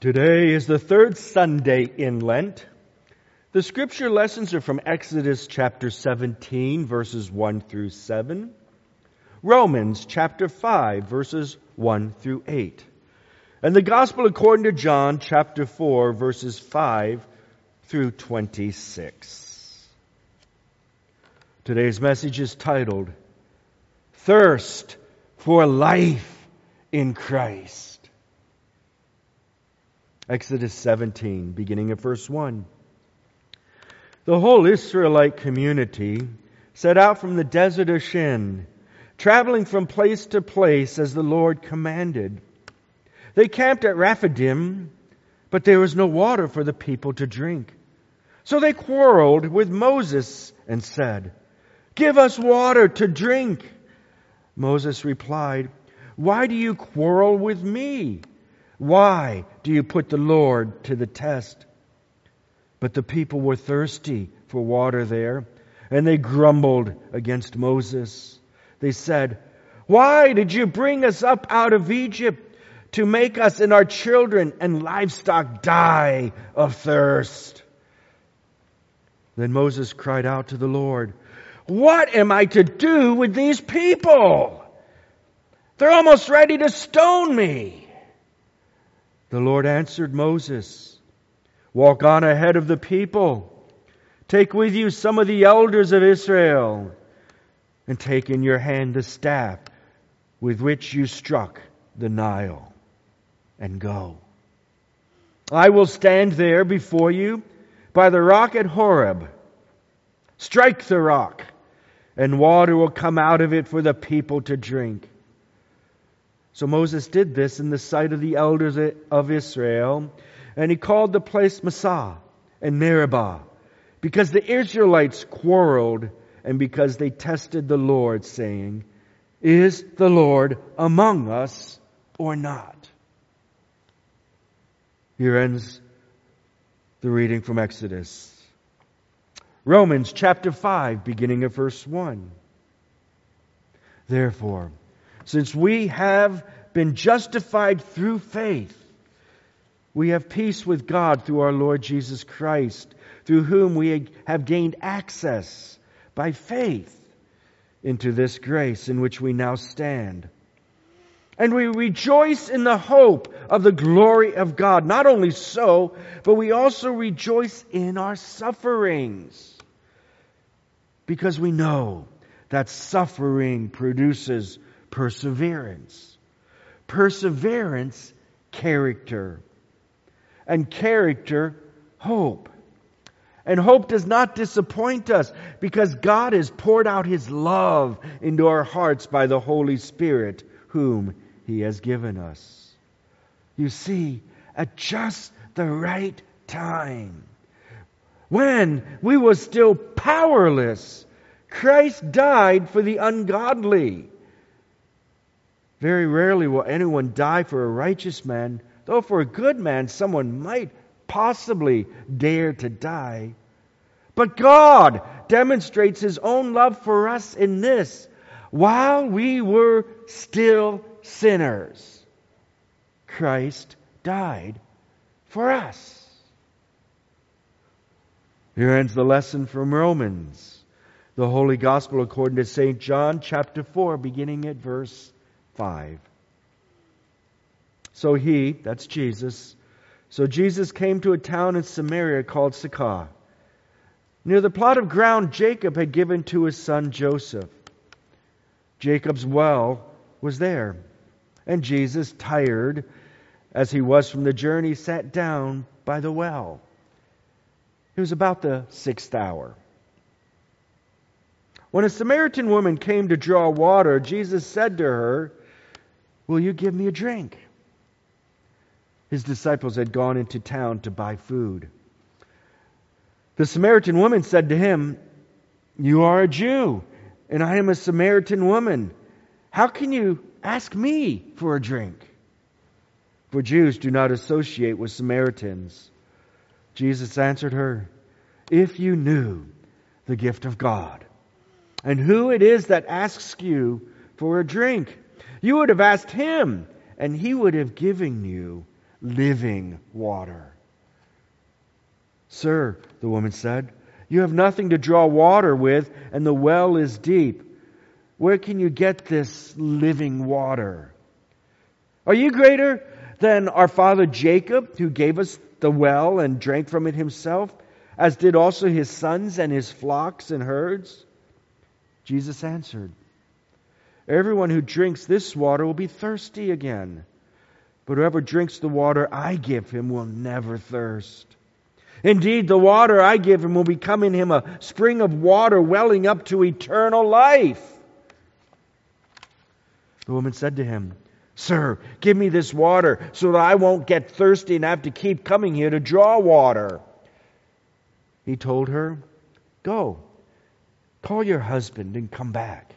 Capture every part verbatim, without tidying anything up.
Today is the third Sunday in Lent. The scripture lessons are from Exodus chapter seventeen, verses one through seven, Romans chapter five, verses one through eight, and the Gospel according to John chapter four, verses five through twenty-six. Today's message is titled, Thirst for Life in Christ. Exodus seventeen, beginning at verse one. The whole Israelite community set out from the desert of Shin, traveling from place to place as the Lord commanded. They camped at Rephidim, but there was no water for the people to drink. So they quarreled with Moses and said, "Give us water to drink." Moses replied, "Why do you quarrel with me? Why do you put the Lord to the test?" But the people were thirsty for water there, and they grumbled against Moses. They said, "Why did you bring us up out of Egypt to make us and our children and livestock die of thirst?" Then Moses cried out to the Lord, "What am I to do with these people? They're almost ready to stone me." The Lord answered Moses, "Walk on ahead of the people. Take with you some of the elders of Israel, and take in your hand the staff with which you struck the Nile, and go. I will stand there before you by the rock at Horeb. Strike the rock, and water will come out of it for the people to drink." So Moses did this in the sight of the elders of Israel, and he called the place Massah and Meribah, because the Israelites quarreled and because they tested the Lord, saying, "Is the Lord among us or not?" Here ends the reading from Exodus. Romans chapter five, beginning at verse one. Therefore, since we have been justified through faith, we have peace with God through our Lord Jesus Christ, through whom we have gained access by faith into this grace in which we now stand. And we rejoice in the hope of the glory of God. Not only so, but we also rejoice in our sufferings, because we know that suffering produces perseverance. Perseverance, character. And character, hope. And hope does not disappoint us, because God has poured out His love into our hearts by the Holy Spirit, whom He has given us. You see, at just the right time, when we were still powerless, Christ died for the ungodly. Very rarely will anyone die for a righteous man, though for a good man someone might possibly dare to die. But God demonstrates His own love for us in this: while we were still sinners, Christ died for us. Here ends the lesson from Romans. The Holy Gospel according to Saint John chapter four, beginning at verse five. So he, that's Jesus, so Jesus came to a town in Samaria called Sychar, near the plot of ground Jacob had given to his son Joseph. Jacob's well was there, and Jesus, tired as he was from the journey, sat down by the well. It was about the sixth hour. When a Samaritan woman came to draw water, Jesus said to her, "Will you give me a drink?" His disciples had gone into town to buy food. The Samaritan woman said to him, "You are a Jew, and I am a Samaritan woman. How can you ask me for a drink?" For Jews do not associate with Samaritans. Jesus answered her, "If you knew the gift of God, and who it is that asks you for a drink, you would have asked Him, and He would have given you living water. Sir, the woman said, you have nothing to draw water with, and the well is deep. Where can you get this living water? Are you greater than our father Jacob, who gave us the well and drank from it himself, as did also his sons and his flocks and herds? Jesus answered, everyone who drinks this water will be thirsty again. But whoever drinks the water I give him will never thirst. Indeed, the water I give him will become in him a spring of water welling up to eternal life. The woman said to him, Sir, give me this water so that I won't get thirsty and have to keep coming here to draw water. He told her, Go, call your husband and come back.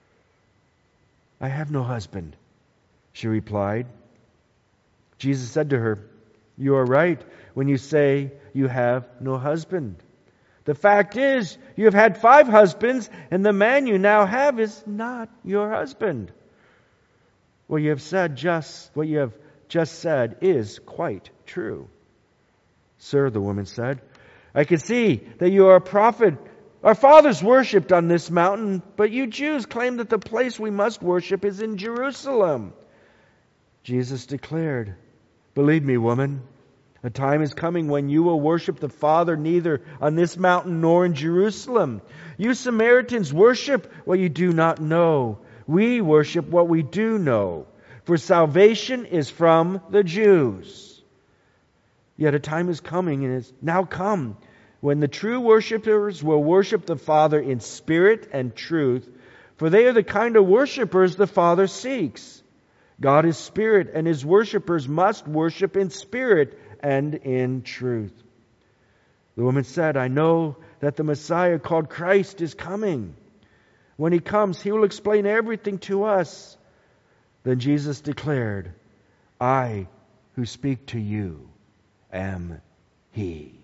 I have no husband, she replied. Jesus said to her, You are right when you say you have no husband. The fact is, you have had five husbands, and the man you now have is not your husband. What you have said just what you have just said is quite true. Sir, the woman said, I can see that you are a prophet. Our fathers worshipped on this mountain, but you Jews claim that the place we must worship is in Jerusalem. Jesus declared, Believe me, woman, a time is coming when you will worship the Father neither on this mountain nor in Jerusalem. You Samaritans worship what you do not know. We worship what we do know, for salvation is from the Jews. Yet a time is coming, and is now come, when the true worshipers will worship the Father in spirit and truth, for they are the kind of worshipers the Father seeks. God is spirit, and His worshipers must worship in spirit and in truth. The woman said, I know that the Messiah called Christ is coming. When He comes, He will explain everything to us. Then Jesus declared, I who speak to you am He.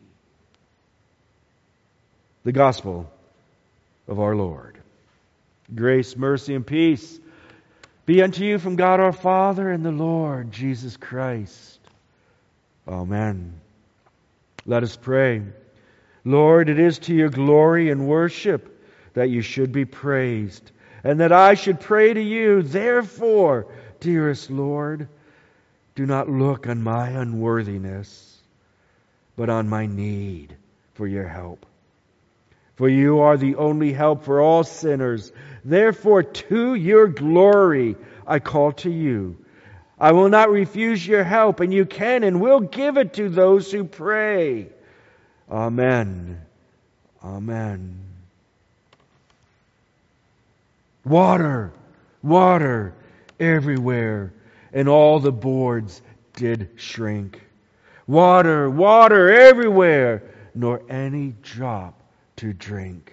The Gospel of our Lord. Grace, mercy, and peace be unto you from God our Father and the Lord Jesus Christ. Amen. Let us pray. Lord, it is to your glory and worship that you should be praised, and that I should pray to you. Therefore, dearest Lord, do not look on my unworthiness, but on my need for your help. For you are the only help for all sinners. Therefore, to your glory, I call to you. I will not refuse your help, and you can and will give it to those who pray. Amen. Amen. Water, water everywhere, and all the boards did shrink. Water, water everywhere, nor any drop to drink.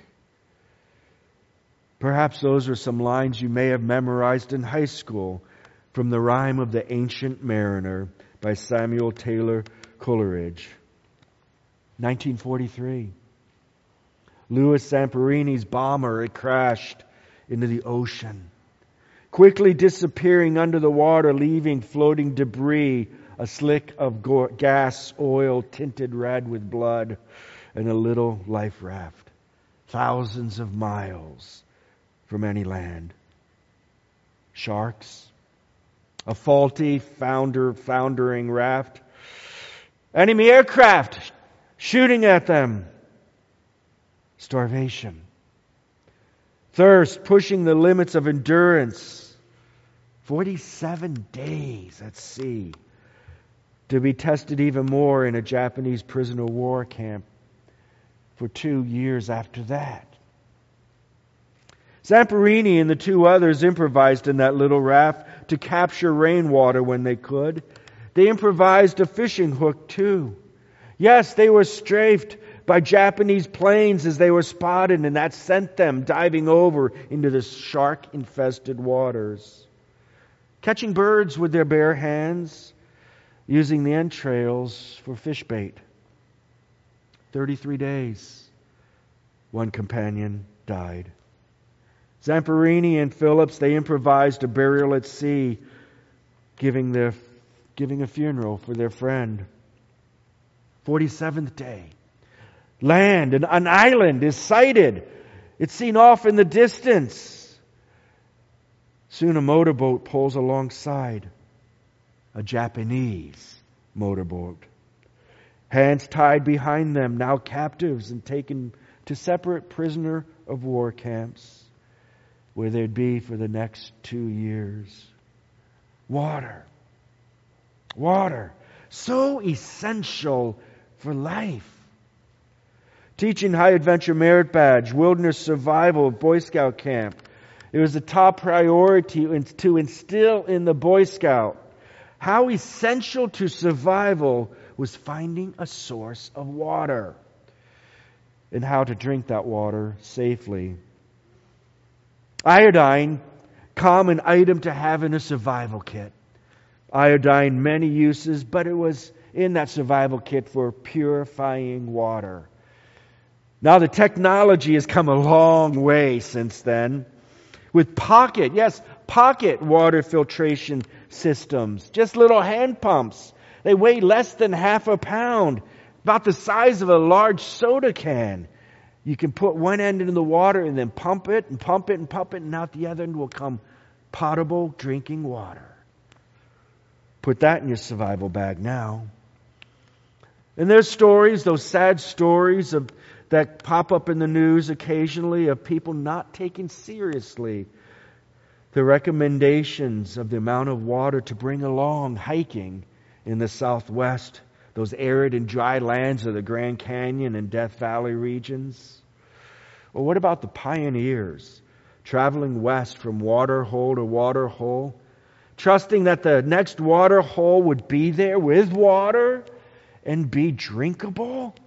Perhaps those are some lines you may have memorized in high school from the Rime of the Ancient Mariner by Samuel Taylor Coleridge. nineteen forty-three. Louis Zamperini's bomber, it crashed into the ocean, quickly disappearing under the water, leaving floating debris, a slick of go- gas oil tinted red with blood, and a little life raft, thousands of miles from any land. Sharks, a faulty founder, foundering raft, enemy aircraft shooting at them, starvation, thirst pushing the limits of endurance, forty-seven days at sea, to be tested even more in a Japanese prisoner of war camp for two years after that. Zamperini and the two others improvised in that little raft to capture rainwater when they could. They improvised a fishing hook too. Yes, they were strafed by Japanese planes as they were spotted, and that sent them diving over into the shark-infested waters. Catching birds with their bare hands, using the entrails for fish bait. Thirty-three days, one companion died. Zamperini and Phillips, they improvised a burial at sea, giving their giving a funeral for their friend. forty-seventh day. Land, an, an island is sighted. It's seen off in the distance. Soon a motorboat pulls alongside. A Japanese motorboat. Hands tied behind them, now captives and taken to separate prisoner of war camps where they'd be for the next two years. Water. Water. So essential for life. Teaching High Adventure Merit Badge, Wilderness Survival, Boy Scout Camp. It was a top priority to instill in the Boy Scout how essential to survival was finding a source of water and how to drink that water safely. Iodine, common item to have in a survival kit. Iodine, many uses, but it was in that survival kit for purifying water. Now the technology has come a long way since then. With pocket, yes, pocket water filtration systems. Just little hand pumps. They weigh less than half a pound. About the size of a large soda can. You can put one end into the water and then pump it and pump it and pump it, and out the other end will come potable drinking water. Put that in your survival bag now. And there's stories, those sad stories of that pop up in the news occasionally of people not taking seriously the recommendations of the amount of water to bring along hiking in the Southwest, those arid and dry lands of the Grand Canyon and Death Valley regions. Or what about the pioneers traveling west from water hole to water hole, trusting that the next water hole would be there with water and be drinkable?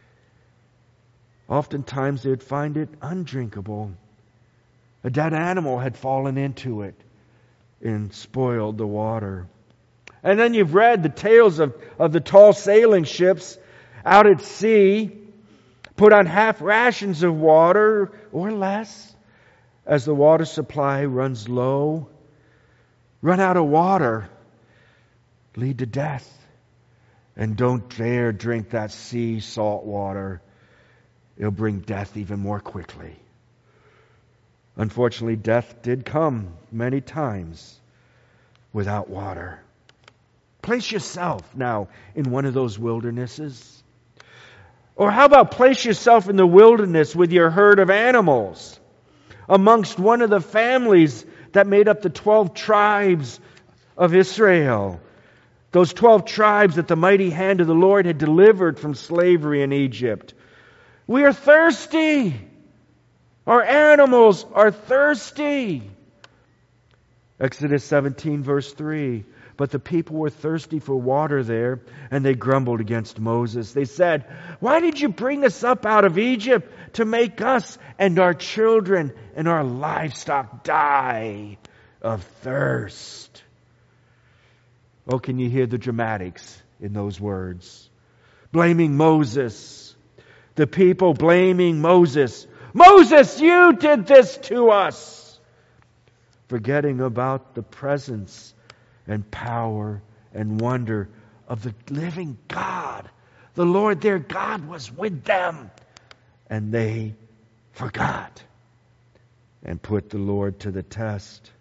Oftentimes they would find it undrinkable. A dead animal had fallen into it and spoiled the water. And then you've read the tales of, of the tall sailing ships out at sea, put on half rations of water or less as the water supply runs low, run out of water, lead to death. And don't dare drink that sea salt water. It'll bring death even more quickly. Unfortunately, death did come many times without water. Place yourself now in one of those wildernesses. Or how about place yourself in the wilderness with your herd of animals amongst one of the families that made up the twelve tribes of Israel. Those twelve tribes that the mighty hand of the Lord had delivered from slavery in Egypt. We are thirsty. Our animals are thirsty. Exodus seventeen verse three. But the people were thirsty for water there, and they grumbled against Moses. They said, "Why did you bring us up out of Egypt to make us and our children and our livestock die of thirst?" Oh, can you hear the dramatics in those words? Blaming Moses. The people blaming Moses. "Moses, you did this to us!" Forgetting about the presence and power and wonder of the living God. The Lord their God was with them. And they forgot and put the Lord to the test.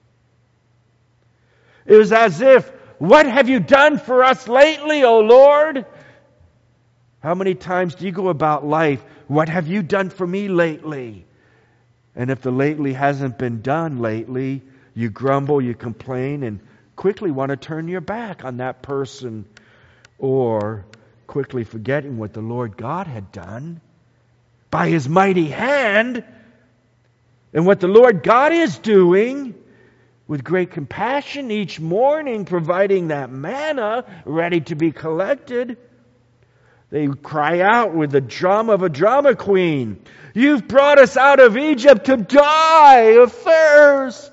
It was as if, "What have you done for us lately, O Lord?" How many times do you go about life, "What have you done for me lately?" And if the lately hasn't been done lately, you grumble, you complain, and quickly want to turn your back on that person, or quickly forgetting what the Lord God had done by His mighty hand, and what the Lord God is doing with great compassion each morning, providing that manna ready to be collected. They cry out with the drum of a drama queen, "You've brought us out of Egypt to die of thirst."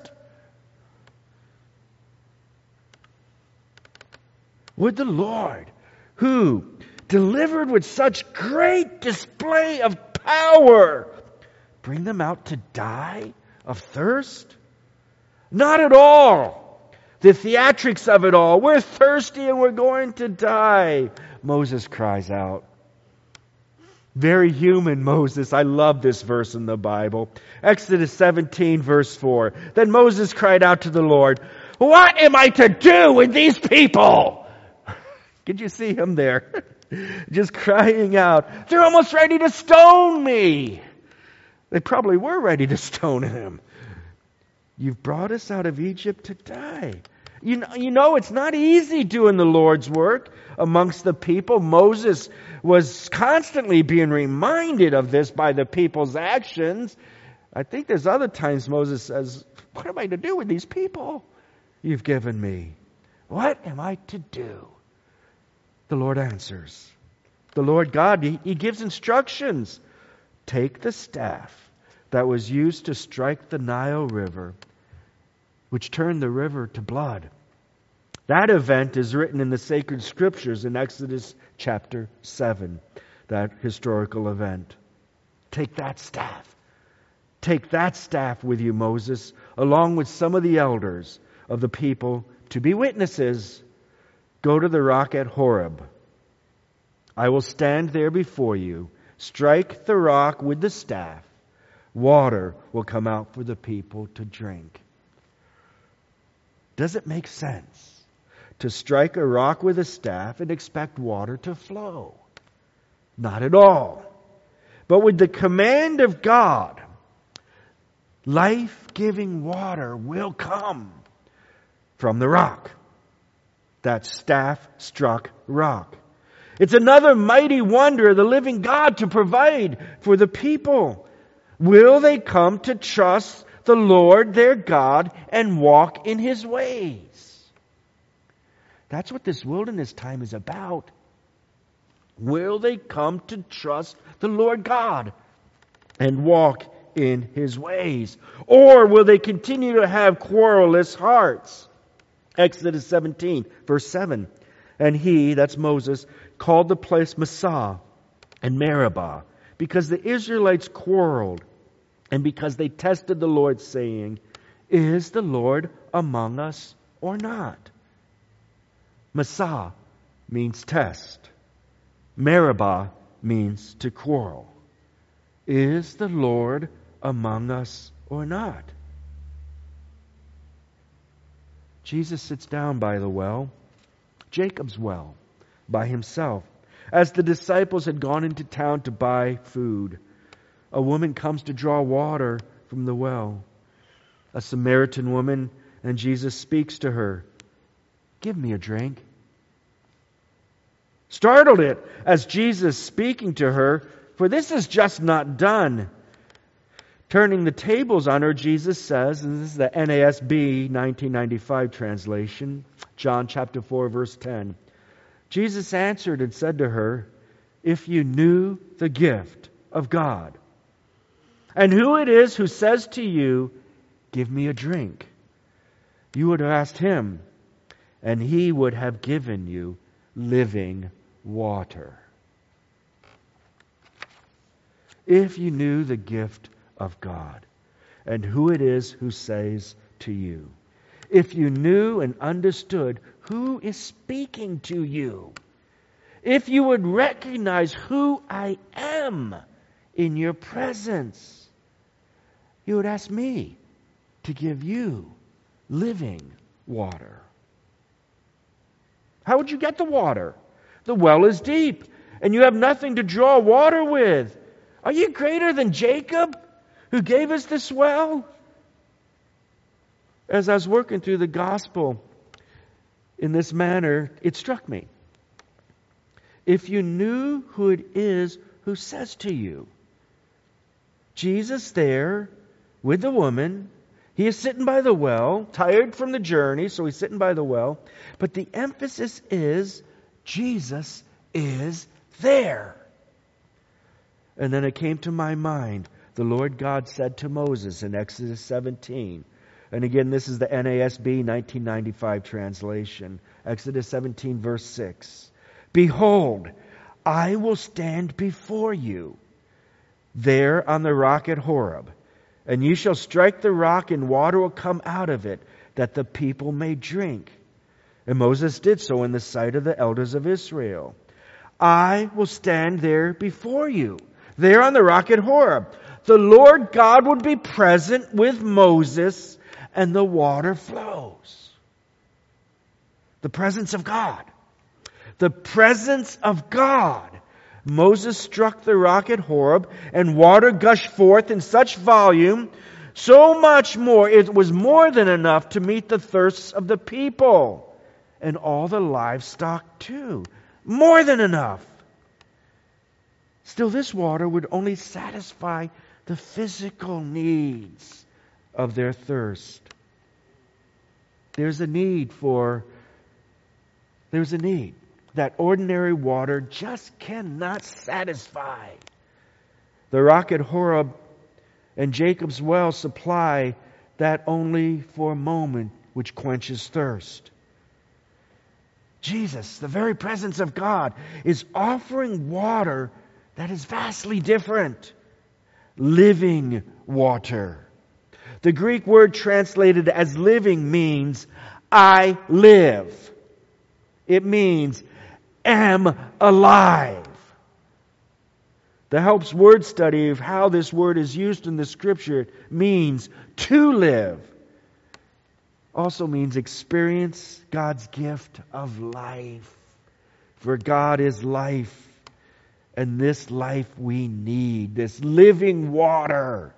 Would the Lord, who delivered with such great display of power, bring them out to die of thirst? Not at all. the theatrics of it all. We're thirsty and we're going to die. Moses cries out. Very human Moses. I love this verse in the Bible. Exodus seventeen, verse four. Then Moses cried out to the Lord, "What am I to do with these people?" Could you see him there? Just crying out. They're almost ready to stone me. They probably were ready to stone him. You've brought us out of Egypt to die. You know, you know, it's not easy doing the Lord's work amongst the people. Moses was constantly being reminded of this by the people's actions. I think there's other times Moses says, "What am I to do with these people you've given me? What am I to do?" The Lord answers. The Lord God, He, he gives instructions. Take the staff that was used to strike the Nile River, which turned the river to blood. That event is written in the sacred scriptures in Exodus chapter seven, that historical event. Take that staff. Take that staff with you, Moses, along with some of the elders of the people to be witnesses. Go to the rock at Horeb. I will stand there before you. Strike the rock with the staff. Water will come out for the people to drink. Does it make sense to strike a rock with a staff and expect water to flow? Not at all. But with the command of God, life-giving water will come from the rock. That staff-struck rock. It's another mighty wonder of the living God to provide for the people. Will they come to trust the Lord their God and walk in His ways? That's what this wilderness time is about. Will they come to trust the Lord God and walk in His ways? Or will they continue to have querulous hearts? Exodus seventeen, verse seven. And he, that's Moses, called the place Massah and Meribah, because the Israelites quarreled, and because they tested the Lord, saying, "Is the Lord among us or not?" Massah means test. Meribah means to quarrel. Is the Lord among us or not? Jesus sits down by the well, Jacob's well, by himself. As the disciples had gone into town to buy food, a woman comes to draw water from the well. A Samaritan woman, and Jesus speaks to her. "Give me a drink." Startled it as Jesus speaking to her, for this is just not done. Turning the tables on her, Jesus says, and this is the N A S B nineteen ninety-five translation, John chapter four, verse ten. Jesus answered and said to her, "If you knew the gift of God, and who it is who says to you, 'Give me a drink,' you would have asked Him, and He would have given you living water." If you knew the gift of God, and who it is who says to you, if you knew and understood who is speaking to you, if you would recognize who I am in your presence, you would ask me to give you living water. How would you get the water? The well is deep, and you have nothing to draw water with. Are you greater than Jacob, who gave us this well? As I was working through the gospel in this manner, it struck me. If you knew who it is who says to you, Jesus there with the woman, he is sitting by the well, tired from the journey, so he's sitting by the well. But the emphasis is Jesus is there. And then it came to my mind, the Lord God said to Moses in Exodus seventeen, and again this is the N A S B nineteen ninety-five translation, Exodus seventeen verse six. "Behold, I will stand before you there on the rock at Horeb, and you shall strike the rock and water will come out of it, that the people may drink. And Moses did so in the sight of the elders of Israel. I will stand there before you, there on the rock at Horeb. The Lord God would be present with Moses, and the water flows. The presence of God. The presence of God. Moses struck the rock at Horeb, and water gushed forth in such volume, so much more, it was more than enough to meet the thirsts of the people, and all the livestock too. More than enough. Still, this water would only satisfy the physical needs of their thirst. There's a need for, there's a need that ordinary water just cannot satisfy. The rock at Horeb and Jacob's well supply that only for a moment, which quenches thirst. Jesus, the very presence of God, is offering water that is vastly different. Living water. The Greek word translated as living means I live. It means am alive. The Helps word study of how this word is used in the Scripture means to live. Also means experience God's gift of life. For God is life. And this life we need. This living water.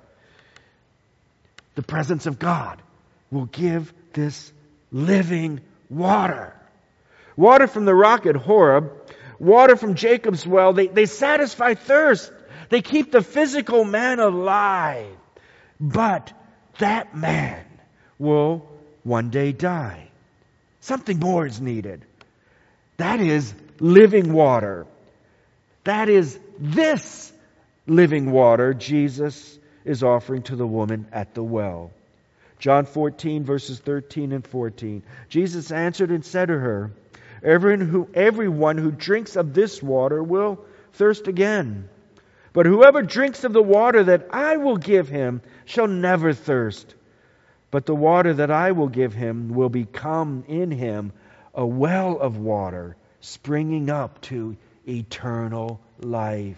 The presence of God will give this living water. Water from the rock at Horeb, water from Jacob's well, they, they satisfy thirst. They keep the physical man alive. But that man will one day die. Something more is needed. That is living water. That is this living water Jesus is offering to the woman at the well. John fourteen, verses thirteen and fourteen. Jesus answered and said to her, Everyone who, everyone who drinks of this water will thirst again. But whoever drinks of the water that I will give him shall never thirst. But the water that I will give him will become in him a well of water springing up to eternal life.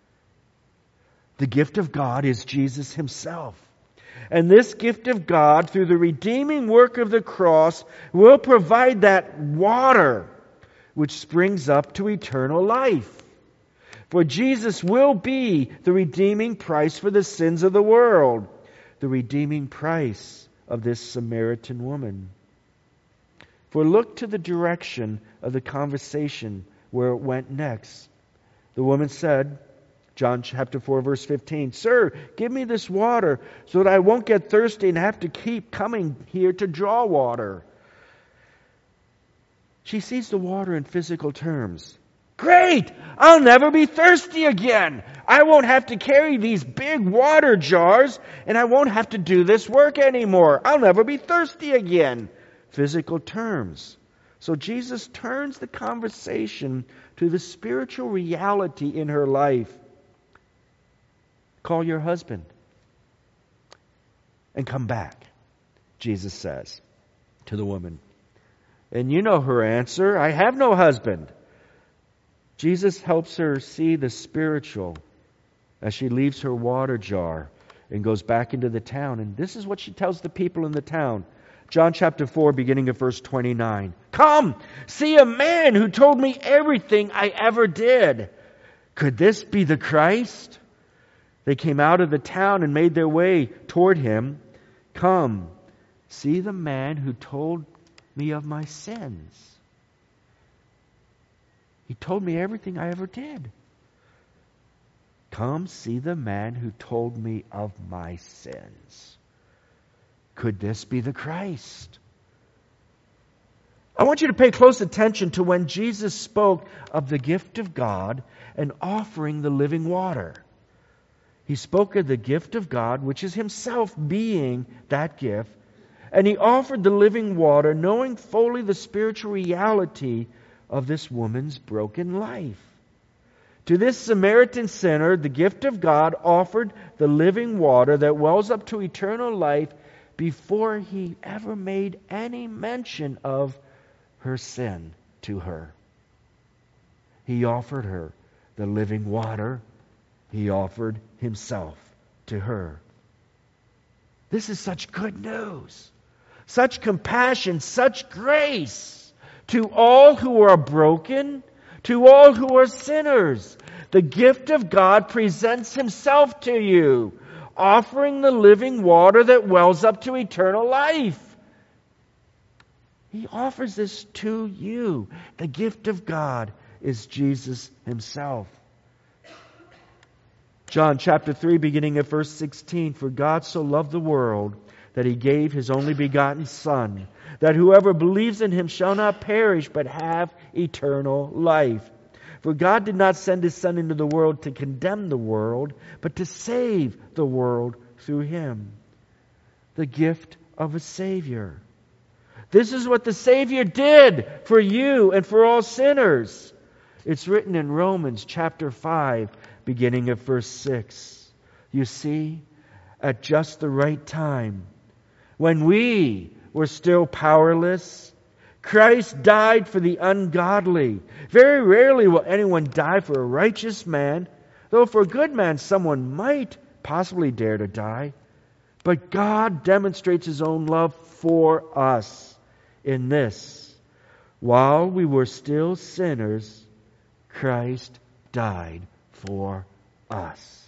The gift of God is Jesus Himself. And this gift of God, through the redeeming work of the cross, will provide that water which springs up to eternal life. For Jesus will be the redeeming price for the sins of the world, the redeeming price of this Samaritan woman. For look to the direction of the conversation where it went next. The woman said, John chapter four, verse fifteen, Sir, give me this water so that I won't get thirsty and have to keep coming here to draw water. She sees the water in physical terms. Great! I'll never be thirsty again. I won't have to carry these big water jars, and I won't have to do this work anymore. I'll never be thirsty again. Physical terms. So Jesus turns the conversation to the spiritual reality in her life. Call your husband and come back, Jesus says to the woman. And you know her answer, I have no husband. Jesus helps her see the spiritual as she leaves her water jar and goes back into the town. And this is what she tells the people in the town. John chapter four, beginning of verse twenty-nine. Come, see a man who told me everything I ever did. Could this be the Christ? They came out of the town and made their way toward him. Come, see the man who told me of my sins. He told me everything I ever did. Come, see the man who told me of my sins. Could this be the Christ? I want you to pay close attention to when Jesus spoke of the gift of God and offering the living water. He spoke of the gift of God, which is Himself being that gift, and He offered the living water, knowing fully the spiritual reality of this woman's broken life. To this Samaritan sinner, the gift of God offered the living water that wells up to eternal life before he ever made any mention of her sin to her. He offered her the living water. He offered himself to her. This is such good news, such compassion, such grace to all who are broken, to all who are sinners. The gift of God presents himself to you, offering the living water that wells up to eternal life. He offers this to you. The gift of God is Jesus himself. John chapter three, beginning at verse sixteen, "For God so loved the world that he gave his only begotten Son, that whoever believes in him shall not perish but have eternal life. For God did not send his Son into the world to condemn the world, but to save the world through him." The gift of a Savior. This is what the Savior did for you and for all sinners. It's written in Romans chapter five, beginning at verse six. You see, at just the right time, when we were still powerless, Christ died for the ungodly. Very rarely will anyone die for a righteous man, though for a good man someone might possibly dare to die. But God demonstrates his own love for us in this: while we were still sinners, Christ died for us.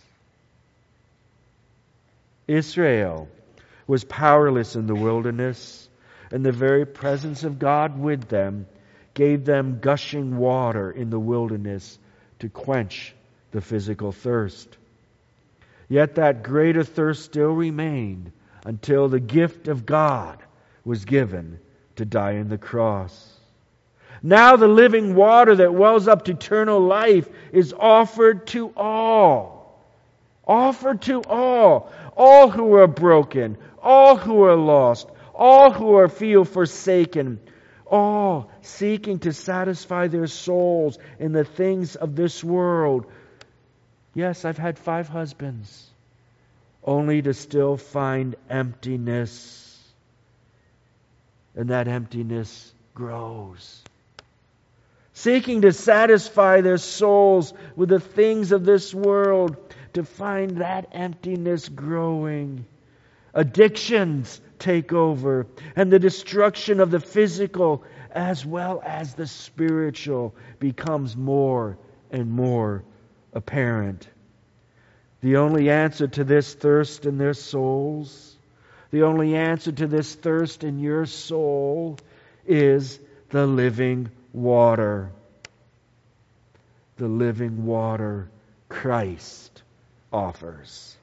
Israel was powerless in the wilderness, and the very presence of God with them gave them gushing water in the wilderness to quench the physical thirst. Yet that greater thirst still remained until the gift of God was given to die on the cross. Now the living water that wells up to eternal life is offered to all. Offered to all. All who are broken. All who are lost. All who are feel forsaken. All seeking to satisfy their souls in the things of this world. Yes, I've had five husbands, only to still find emptiness. And that emptiness grows. Seeking to satisfy their souls with the things of this world, to find that emptiness growing. Addictions take over, and the destruction of the physical as well as the spiritual becomes more and more apparent. The only answer to this thirst in their souls, the only answer to this thirst in your soul is the living water. The living water Christ offers.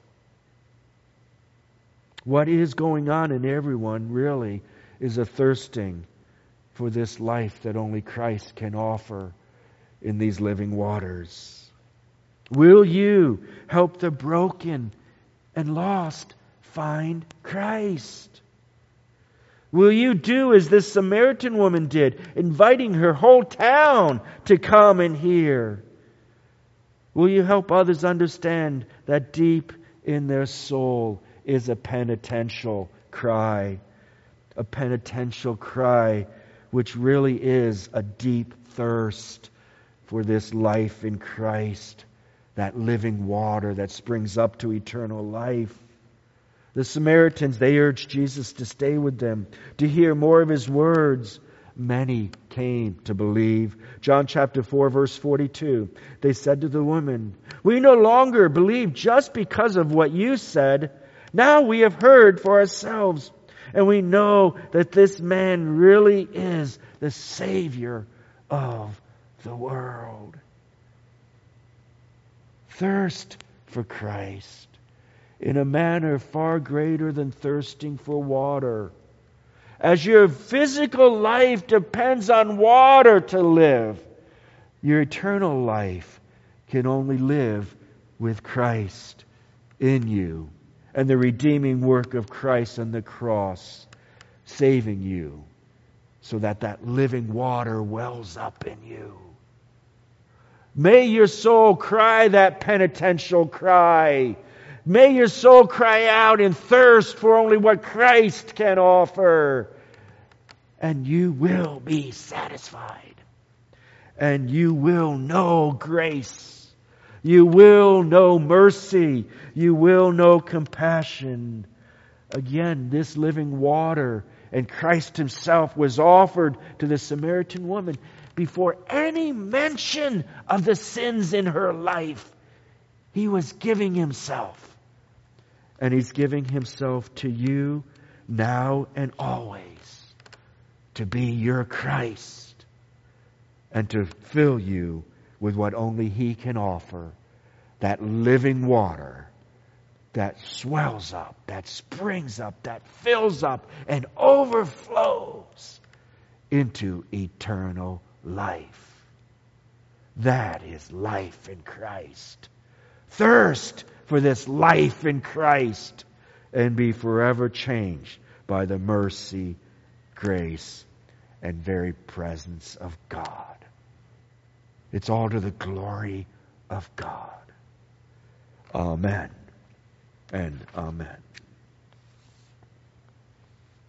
What is going on in everyone really is a thirsting for this life that only Christ can offer in these living waters. Will you help the broken and lost find Christ? Will you do as this Samaritan woman did, inviting her whole town to come and hear? Will you help others understand that deep in their soul is a penitential cry? A penitential cry which really is a deep thirst for this life in Christ, that living water that springs up to eternal life. The Samaritans, they urged Jesus to stay with them, to hear more of his words. Many came to believe. John chapter four, verse forty-two. They said to the woman, "We no longer believe just because of what you said. Now we have heard for ourselves, and we know that this man really is the Savior of the world." Thirst for Christ in a manner far greater than thirsting for water. As your physical life depends on water to live, your eternal life can only live with Christ in you and the redeeming work of Christ on the cross, saving you so that that living water wells up in you. May your soul cry that penitential cry. May your soul cry out in thirst for only what Christ can offer. And you will be satisfied. And you will know grace. You will know mercy. You will know compassion. Again, this living water and Christ Himself was offered to the Samaritan woman before any mention of the sins in her life. He was giving Himself. And He's giving Himself to you now and always to be your Christ and to fill you with what only He can offer. That living water that swells up, that springs up, that fills up and overflows into eternal life. That is life in Christ. Thirst for this life in Christ and be forever changed by the mercy, grace, and very presence of God. It's all to the glory of God. Amen and amen.